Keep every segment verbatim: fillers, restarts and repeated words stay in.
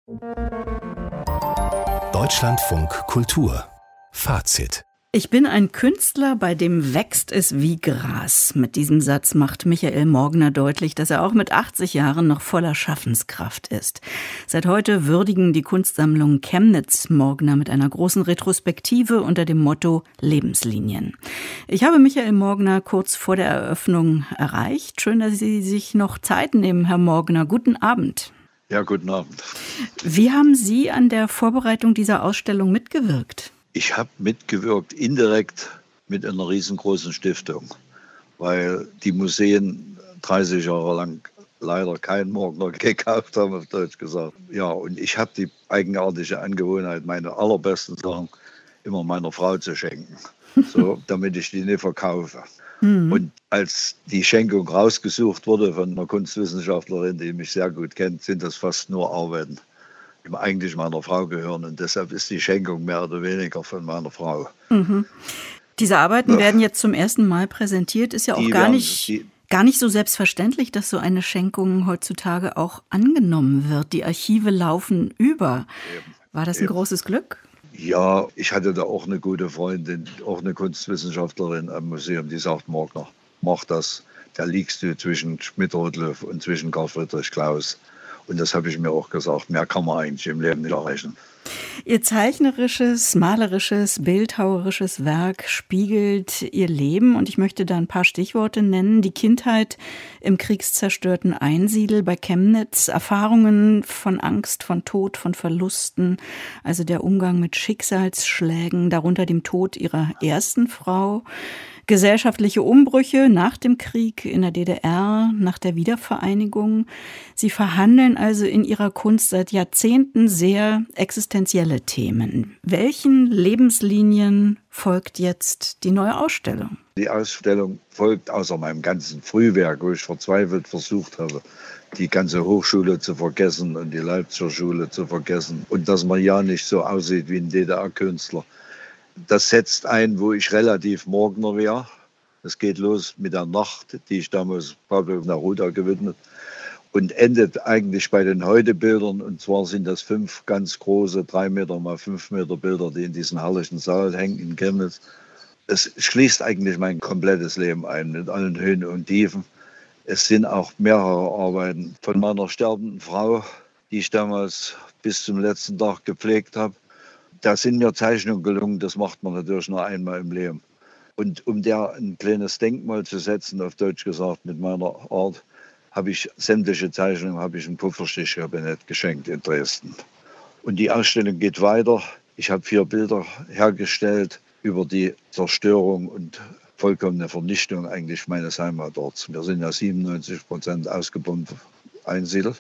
Deutschlandfunk Kultur Fazit. Ich bin ein Künstler, bei dem wächst es wie Gras. Mit diesem Satz macht Michael Morgner deutlich, dass er auch mit achtzig Jahren noch voller Schaffenskraft ist. Seit heute würdigen die Kunstsammlungen Chemnitz Morgner mit einer großen Retrospektive unter dem Motto Lebenslinien. Ich habe Michael Morgner kurz vor der Eröffnung erreicht. Schön, dass Sie sich noch Zeit nehmen, Herr Morgner. Guten Abend. Ja, guten Abend. Wie haben Sie an der Vorbereitung dieser Ausstellung mitgewirkt? Ich habe mitgewirkt indirekt mit einer riesengroßen Stiftung, weil die Museen dreißig Jahre lang leider keinen Morgner gekauft haben, auf Deutsch gesagt. Ja, und ich habe die eigenartige Angewohnheit, meine allerbesten Sachen immer meiner Frau zu schenken, so, damit ich die nicht verkaufe. Mhm. Und als die Schenkung rausgesucht wurde von einer Kunstwissenschaftlerin, die mich sehr gut kennt, sind das fast nur Arbeiten, die eigentlich meiner Frau gehören. Und deshalb ist die Schenkung mehr oder weniger von meiner Frau. Mhm. Diese Arbeiten ja. werden jetzt zum ersten Mal präsentiert. Ist ja auch gar nicht, die, gar nicht so selbstverständlich, dass so eine Schenkung heutzutage auch angenommen wird. Die Archive laufen über. Eben, War das ein eben. großes Glück? Ja, ich hatte da auch eine gute Freundin, auch eine Kunstwissenschaftlerin am Museum, die sagt, Morgner, mach das. Da liegst du zwischen Schmidt-Rottluff und zwischen Karl Friedrich Klaus. Und das habe ich mir auch gesagt, mehr kann man eigentlich im Leben nicht erreichen. Ihr zeichnerisches, malerisches, bildhauerisches Werk spiegelt Ihr Leben. Und ich möchte da ein paar Stichworte nennen. Die Kindheit im kriegszerstörten Einsiedel bei Chemnitz, Erfahrungen von Angst, von Tod, von Verlusten, also der Umgang mit Schicksalsschlägen, darunter dem Tod Ihrer ersten Frau. Gesellschaftliche Umbrüche nach dem Krieg in der D D R, nach der Wiedervereinigung. Sie verhandeln also in ihrer Kunst seit Jahrzehnten sehr existenzielle Themen. Welchen Lebenslinien folgt jetzt die neue Ausstellung? Die Ausstellung folgt außer meinem ganzen Frühwerk, wo ich verzweifelt versucht habe, die ganze Hochschule zu vergessen und die Leipziger Schule zu vergessen und dass man ja nicht so aussieht wie ein D D R-Künstler. Das setzt ein, wo ich relativ Morgner wäre. Es geht los mit der Nacht, die ich damals Pablo Neruda gewidmet, und endet eigentlich bei den Heute-Bildern. Und zwar sind das fünf ganz große, drei Meter mal fünf Meter Bilder, die in diesem herrlichen Saal hängen in Chemnitz. Es schließt eigentlich mein komplettes Leben ein, mit allen Höhen und Tiefen. Es sind auch mehrere Arbeiten von meiner sterbenden Frau, die ich damals bis zum letzten Tag gepflegt habe. Da sind mir Zeichnungen gelungen, das macht man natürlich nur einmal im Leben. Und um der ein kleines Denkmal zu setzen, auf Deutsch gesagt, mit meiner Art, habe ich sämtliche Zeichnungen, habe ich ein Pufferstichkabinett geschenkt in Dresden. Und die Ausstellung geht weiter. Ich habe vier Bilder hergestellt über die Zerstörung und vollkommene Vernichtung eigentlich meines Heimatorts. Wir sind ja siebenundneunzig Prozent ausgebombt einsiedelt.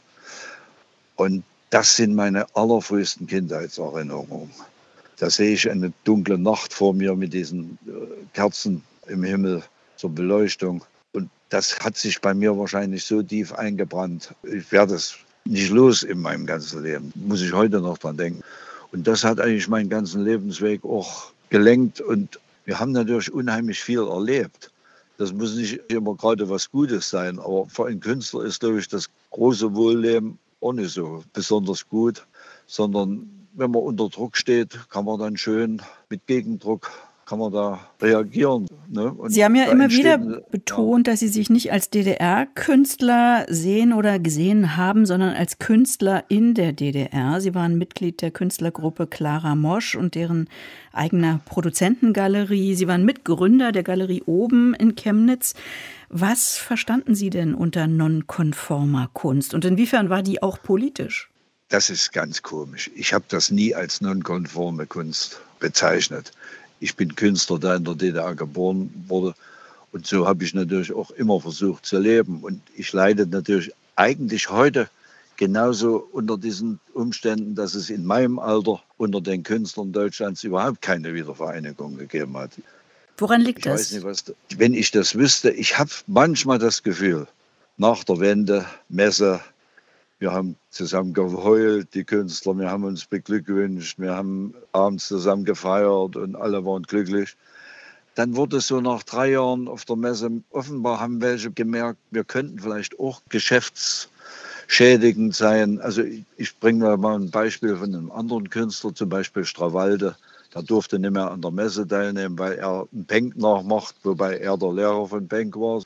Und das sind meine allerfrühesten Kindheitserinnerungen. Da sehe ich eine dunkle Nacht vor mir mit diesen Kerzen im Himmel zur Beleuchtung. Und das hat sich bei mir wahrscheinlich so tief eingebrannt. Ich werde es nicht los in meinem ganzen Leben. Muss ich heute noch dran denken. Und das hat eigentlich meinen ganzen Lebensweg auch gelenkt. Und wir haben natürlich unheimlich viel erlebt. Das muss nicht immer gerade was Gutes sein. Aber für einen Künstler ist, glaube ich, das große Wohlleben auch nicht so besonders gut, sondern wenn man unter Druck steht, kann man dann schön mit Gegendruck, kann man da reagieren. Ne? Und Sie haben ja immer wieder eine, betont, ja. dass Sie sich nicht als D D R-Künstler sehen oder gesehen haben, sondern als Künstler in der D D R. Sie waren Mitglied der Künstlergruppe Clara Mosch und deren eigener Produzentengalerie. Sie waren Mitgründer der Galerie Oben in Chemnitz. Was verstanden Sie denn unter nonkonformer Kunst und inwiefern war die auch politisch? Das ist ganz komisch. Ich habe das nie als nonkonforme Kunst bezeichnet. Ich bin Künstler, der in der D D R geboren wurde. Und so habe ich natürlich auch immer versucht zu leben. Und ich leide natürlich eigentlich heute genauso unter diesen Umständen, dass es in meinem Alter unter den Künstlern Deutschlands überhaupt keine Wiedervereinigung gegeben hat. Woran liegt ich das? Weiß nicht, was, wenn ich das wüsste, ich habe manchmal das Gefühl, nach der Wende, Messe, wir haben zusammen geheult, die Künstler, wir haben uns beglückwünscht, wir haben abends zusammen gefeiert und alle waren glücklich. Dann wurde es so nach drei Jahren auf der Messe, offenbar haben welche gemerkt, wir könnten vielleicht auch Geschäfts schädigend sein. Also ich, ich bringe mal ein Beispiel von einem anderen Künstler, zum Beispiel Strawalde. Der durfte nicht mehr an der Messe teilnehmen, weil er einen Penck nachmacht, wobei er der Lehrer von Penck war.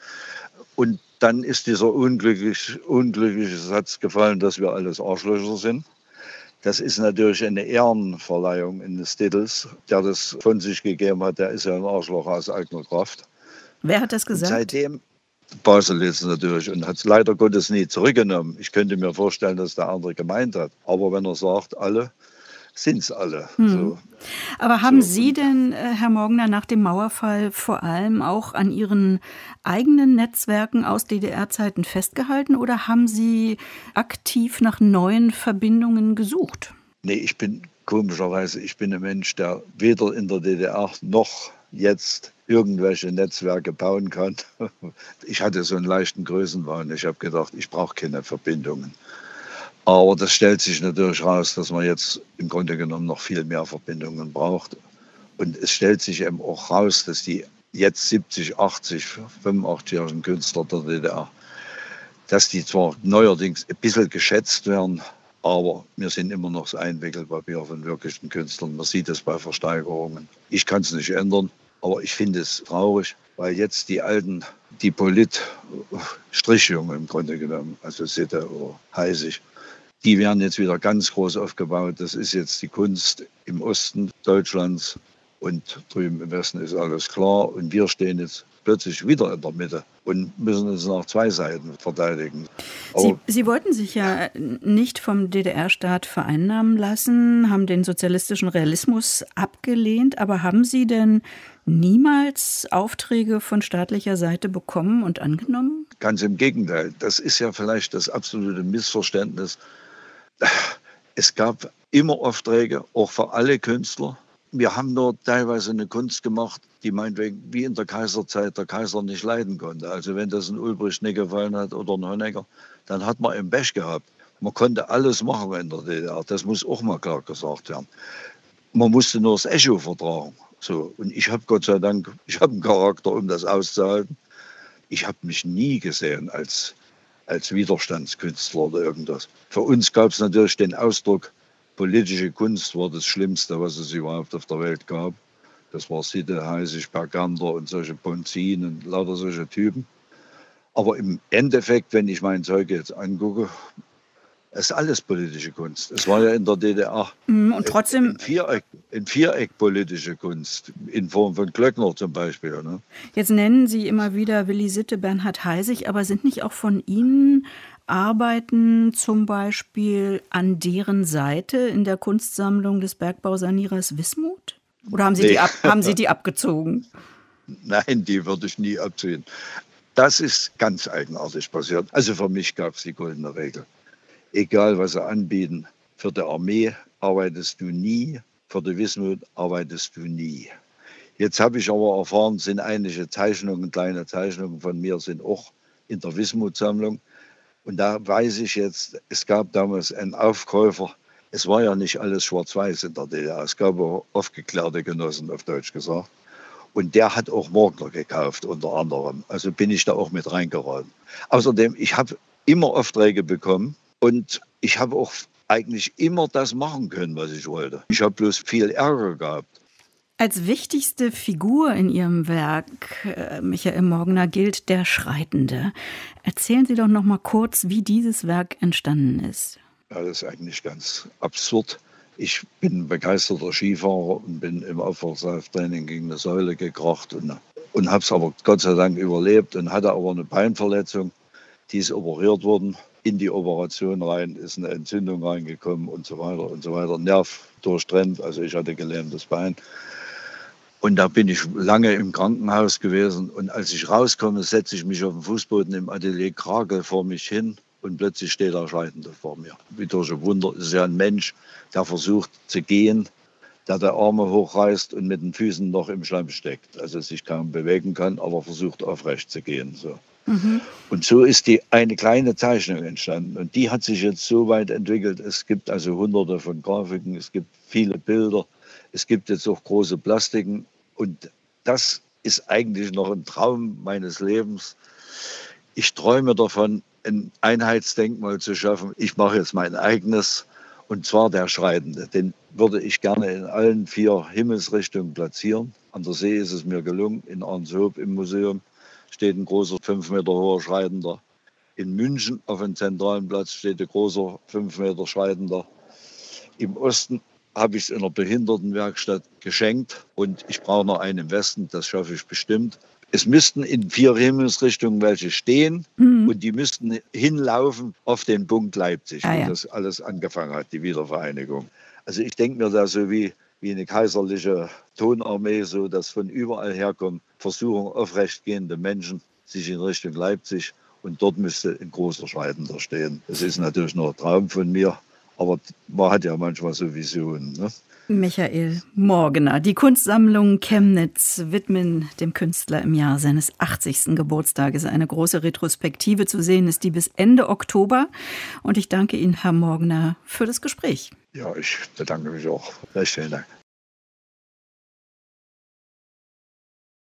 Und dann ist dieser unglückliche, unglückliche Satz gefallen, dass wir alles Arschlöcher sind. Das ist natürlich eine Ehrenverleihung eines Titels. Der das von sich gegeben hat, der ist ja ein Arschloch aus eigener Kraft. Wer hat das gesagt? Und seitdem Baselitz natürlich und hat es leider Gottes nie zurückgenommen. Ich könnte mir vorstellen, dass der andere gemeint hat. Aber wenn er sagt, alle, sind es alle. Hm. So. Aber haben So, Sie denn, äh, Herr Morgner, nach dem Mauerfall vor allem auch an Ihren eigenen Netzwerken aus D D R-Zeiten festgehalten oder haben Sie aktiv nach neuen Verbindungen gesucht? Nee, ich bin komischerweise, ich bin ein Mensch, der weder in der D D R noch jetzt irgendwelche Netzwerke bauen kann. Ich hatte so einen leichten Größenwahn. Ich habe gedacht, ich brauche keine Verbindungen. Aber das stellt sich natürlich raus, dass man jetzt im Grunde genommen noch viel mehr Verbindungen braucht. Und es stellt sich eben auch raus, dass die jetzt siebzig, achtzig, fünfundachtzig-jährigen Künstler der D D R, dass die zwar neuerdings ein bisschen geschätzt werden, aber wir sind immer noch das Einwickelpapier von wirklichen Künstlern. Man sieht es bei Versteigerungen. Ich kann es nicht ändern, aber ich finde es traurig, weil jetzt die alten, die Polit-Strichjungen im Grunde genommen, also Sitte oder Heisig, die werden jetzt wieder ganz groß aufgebaut. Das ist jetzt die Kunst im Osten Deutschlands und drüben im Westen ist alles klar. Und wir stehen jetzt plötzlich wieder in der Mitte und müssen uns nach zwei Seiten verteidigen. Sie, Sie wollten sich ja nicht vom D D R-Staat vereinnahmen lassen, haben den sozialistischen Realismus abgelehnt, aber haben Sie denn niemals Aufträge von staatlicher Seite bekommen und angenommen? Ganz im Gegenteil. Das ist ja vielleicht das absolute Missverständnis. Es gab immer Aufträge, auch für alle Künstler. Wir haben nur teilweise eine Kunst gemacht, die meinetwegen wie in der Kaiserzeit der Kaiser nicht leiden konnte. Also wenn das ein Ulbricht nicht gefallen hat oder ein Honecker, dann hat man einen Pech gehabt. Man konnte alles machen in der D D R. Das muss auch mal klar gesagt werden. Man musste nur das Echo vertragen. So. Und ich habe Gott sei Dank, ich habe einen Charakter, um das auszuhalten. Ich habe mich nie gesehen als, als Widerstandskünstler oder irgendwas. Für uns gab es natürlich den Ausdruck, politische Kunst war das Schlimmste, was es überhaupt auf der Welt gab. Das war Sitte, Heisig, Bergander und solche Ponzin und lauter solche Typen. Aber im Endeffekt, wenn ich mein Zeug jetzt angucke, es ist alles politische Kunst. Es war ja in der D D R und trotzdem in Viereck, in Viereck politische Kunst, in Form von Glöckner zum Beispiel. Ne? Jetzt nennen Sie immer wieder Willy Sitte, Bernhard Heisig, aber sind nicht auch von Ihnen Arbeiten zum Beispiel an deren Seite in der Kunstsammlung des Bergbausanierers Wismut? Oder haben Sie, nee. die, ab, haben Sie die abgezogen? Nein, die würde ich nie abziehen. Das ist ganz eigenartig passiert. Also für mich gab es die goldene Regel. Egal, was sie anbieten, für die Armee arbeitest du nie, für die Wismut arbeitest du nie. Jetzt habe ich aber erfahren, sind einige Zeichnungen, kleine Zeichnungen von mir, sind auch in der Wismut-Sammlung. Und da weiß ich jetzt, es gab damals einen Aufkäufer. Es war ja nicht alles schwarz-weiß in der D D R. Es gab auch aufgeklärte Genossen, auf Deutsch gesagt. Und der hat auch Morgner gekauft, unter anderem. Also bin ich da auch mit reingeraten. Außerdem, ich habe immer Aufträge bekommen und ich habe auch eigentlich immer das machen können, was ich wollte. Ich habe bloß viel Ärger gehabt. Als wichtigste Figur in Ihrem Werk, äh, Michael Morgner, gilt der Schreitende. Erzählen Sie doch noch mal kurz, wie dieses Werk entstanden ist. Ja, das ist eigentlich ganz absurd. Ich bin ein begeisterter Skifahrer und bin im Aufwärtstraining gegen eine Säule gekracht und, und habe es aber Gott sei Dank überlebt und hatte aber eine Beinverletzung. Die ist operiert worden. In die Operation rein ist eine Entzündung reingekommen und so weiter und so weiter. Nerv durchtrennt, also ich hatte gelähmtes Bein. Und da bin ich lange im Krankenhaus gewesen. Und als ich rauskomme, setze ich mich auf den Fußboden im Atelier, krage vor mich hin und plötzlich steht der Schreitende vor mir. Wie durch ein Wunder. Es ist ja ein Mensch, der versucht zu gehen, der die Arme hochreißt und mit den Füßen noch im Schlamm steckt. Also sich kaum bewegen kann, aber versucht aufrecht zu gehen. So. Mhm. Und so ist die eine kleine Zeichnung entstanden. Und die hat sich jetzt so weit entwickelt. Es gibt also hunderte von Grafiken, es gibt viele Bilder. Es gibt jetzt auch große Plastiken und das ist eigentlich noch ein Traum meines Lebens. Ich träume davon, ein Einheitsdenkmal zu schaffen. Ich mache jetzt mein eigenes, und zwar der Schreitende. Den würde ich gerne in allen vier Himmelsrichtungen platzieren. An der See ist es mir gelungen. In Arnshoop im Museum steht ein großer fünf Meter hoher Schreitender. In München auf dem zentralen Platz steht ein großer fünf Meter Schreitender. Im Osten habe ich es in einer Behindertenwerkstatt geschenkt und ich brauche noch einen im Westen, das schaffe ich bestimmt. Es müssten in vier Himmelsrichtungen welche stehen mhm. und die müssten hinlaufen auf den Punkt Leipzig, ah, wo ja. das alles angefangen hat, die Wiedervereinigung. Also ich denke mir da so wie, wie eine kaiserliche Tonarmee, so dass von überall herkommen Versuchungen aufrechtgehende Menschen sich in Richtung Leipzig und dort müsste ein großer Schreitender stehen. Das ist natürlich nur ein Traum von mir, aber man hat ja manchmal so Visionen, ne? Michael Morgener. Die Kunstsammlung Chemnitz widmen dem Künstler im Jahr seines achtzigsten Geburtstages. Eine große Retrospektive zu sehen ist die bis Ende Oktober. Und ich danke Ihnen, Herr Morgener, für das Gespräch. Ja, ich bedanke mich auch. Recht vielen Dank.